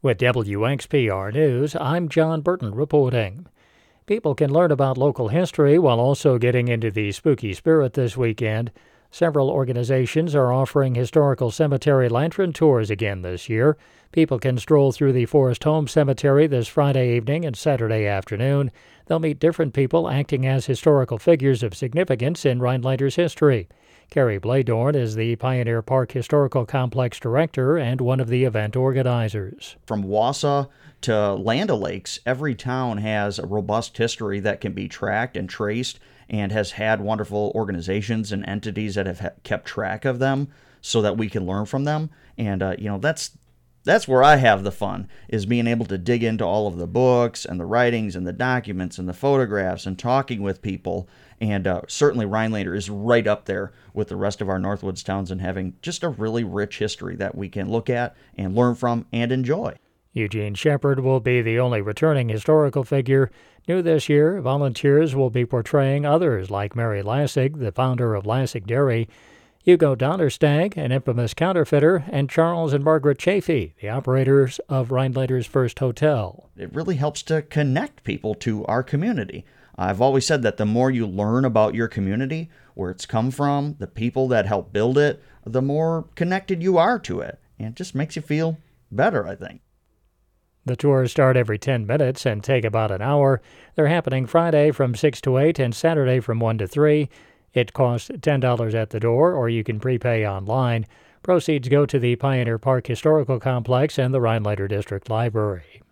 With WXPR News, I'm John Burton reporting. People can learn about local history while also getting into the spooky spirit this weekend. Several organizations are offering historical cemetery lantern tours again this year. People can stroll through the Forest Home Cemetery this Friday evening and Saturday afternoon. They'll meet different people acting as historical figures of significance in Rhinelander's history. Carrie Bladorn is the Pioneer Park Historical Complex Director and one of the event organizers. From Wausau to Land O'Lakes, every town has a robust history that can be tracked and traced and has had wonderful organizations and entities that have kept track of them so that we can learn from them. And, that's where I have the fun, is being able to dig into all of the books and the writings and the documents and the photographs and talking with people. And certainly Rhinelander is right up there with the rest of our Northwoods towns and having just a really rich history that we can look at and learn from and enjoy. Eugene Shepard will be the only returning historical figure. New this year, volunteers will be portraying others like Mary Lassig, the founder of Lassig Dairy, Hugo Donnerstag, an infamous counterfeiter, and Charles and Margaret Chafee, the operators of Rhinelander's first hotel. It really helps to connect people to our community. I've always said that the more you learn about your community, where it's come from, the people that help build it, the more connected you are to it. And it just makes you feel better, I think. The tours start every 10 minutes and take about an hour. They're happening Friday from 6 to 8 and Saturday from 1 to 3. It costs $10 at the door, or you can prepay online. Proceeds go to the Pioneer Park Historical Complex and the Rhinelander District Library.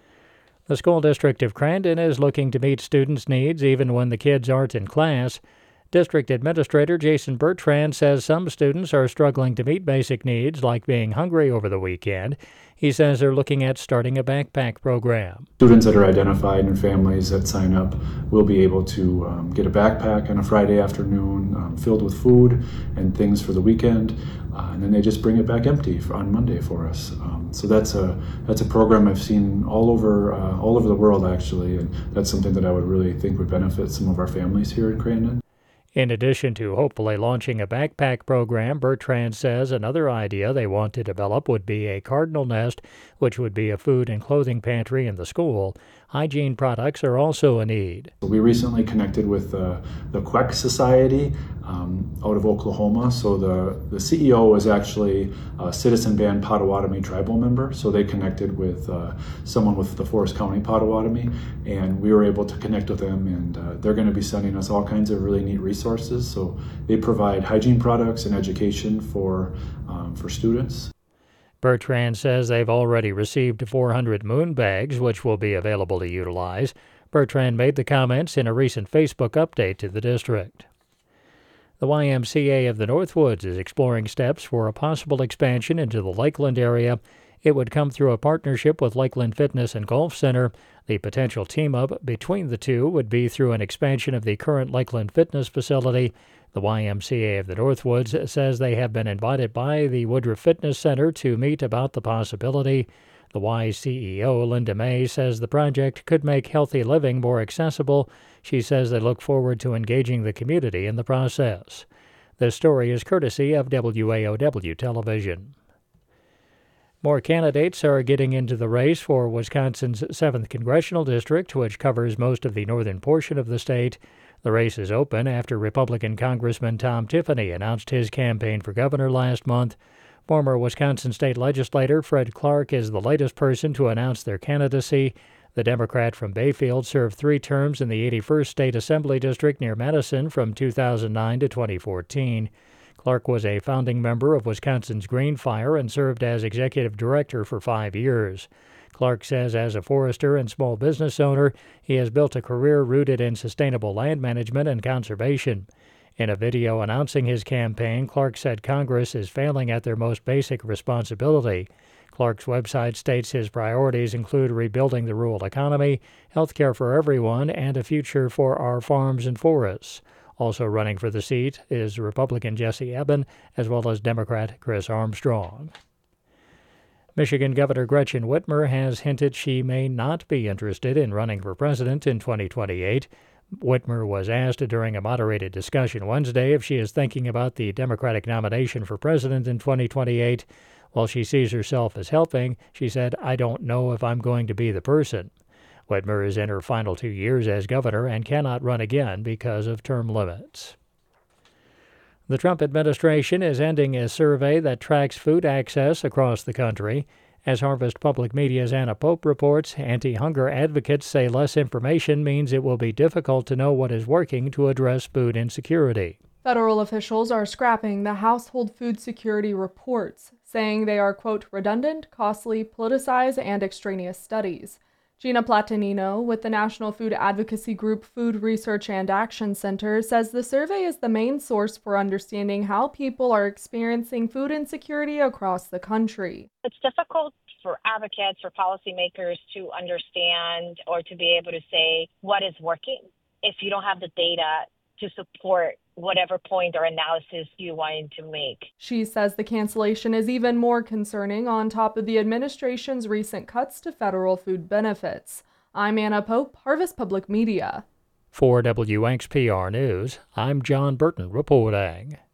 The School District of Crandon is looking to meet students' needs even when the kids aren't in class. District Administrator Jason Bertrand says some students are struggling to meet basic needs like being hungry over the weekend. He says they're looking at starting a backpack program. Students that are identified and families that sign up will be able to get a backpack on a Friday afternoon filled with food and things for the weekend, and then they just bring it back empty on Monday for us. So that's a program I've seen all over the world actually, and that's something that I would really think would benefit some of our families here in Crandon. In addition to hopefully launching a backpack program, Bertrand says another idea they want to develop would be a Cardinal Nest, which would be a food and clothing pantry in the school. Hygiene products are also a need. We recently connected with the Queck Society out of Oklahoma. So the CEO was actually a Citizen Band Potawatomi tribal member. So they connected with someone with the Forest County Potawatomi, and we were able to connect with them, and they're going to be sending us all kinds of really neat resources. So they provide hygiene products and education for students. Bertrand says they've already received 400 moon bags, which will be available to utilize. Bertrand made the comments in a recent Facebook update to the district. The YMCA of the Northwoods is exploring steps for a possible expansion into the Lakeland area. It would come through a partnership with Lakeland Fitness and Golf Center. The potential team-up between the two would be through an expansion of the current Lakeland Fitness facility. The YMCA of the Northwoods says they have been invited by the Woodruff Fitness Center to meet about the possibility. The Y CEO, Linda May, says the project could make healthy living more accessible. She says they look forward to engaging the community in the process. This story is courtesy of WAOW Television. More candidates are getting into the race for Wisconsin's 7th Congressional District, which covers most of the northern portion of the state. The race is open after Republican Congressman Tom Tiffany announced his campaign for governor last month. Former Wisconsin state legislator Fred Clark is the latest person to announce their candidacy. The Democrat from Bayfield served 3 terms in the 81st State Assembly District near Madison from 2009 to 2014. Clark was a founding member of Wisconsin's Green Fire and served as executive director for 5 years. Clark says as a forester and small business owner, he has built a career rooted in sustainable land management and conservation. In a video announcing his campaign, Clark said Congress is failing at their most basic responsibility. Clark's website states his priorities include rebuilding the rural economy, health care for everyone, and a future for our farms and forests. Also running for the seat is Republican Jesse Eben, as well as Democrat Chris Armstrong. Michigan Governor Gretchen Whitmer has hinted she may not be interested in running for president in 2028. Whitmer was asked during a moderated discussion Wednesday if she is thinking about the Democratic nomination for president in 2028. While she sees herself as helping, she said, "I don't know if I'm going to be the person." Whitmer is in her final 2 years as governor and cannot run again because of term limits. The Trump administration is ending a survey that tracks food access across the country. As Harvest Public Media's Anna Pope reports, anti-hunger advocates say less information means it will be difficult to know what is working to address food insecurity. Federal officials are scrapping the household food security reports, saying they are, quote, redundant, costly, politicized, and extraneous studies. Gina Platanino with the national food advocacy group Food Research and Action Center says the survey is the main source for understanding how people are experiencing food insecurity across the country. It's difficult for advocates, for policymakers to understand or to be able to say what is working if you don't have the data to support whatever point or analysis you want to make. She says the cancellation is even more concerning on top of the administration's recent cuts to federal food benefits. I'm Anna Pope, Harvest Public Media. For WXPR News, I'm John Burton reporting.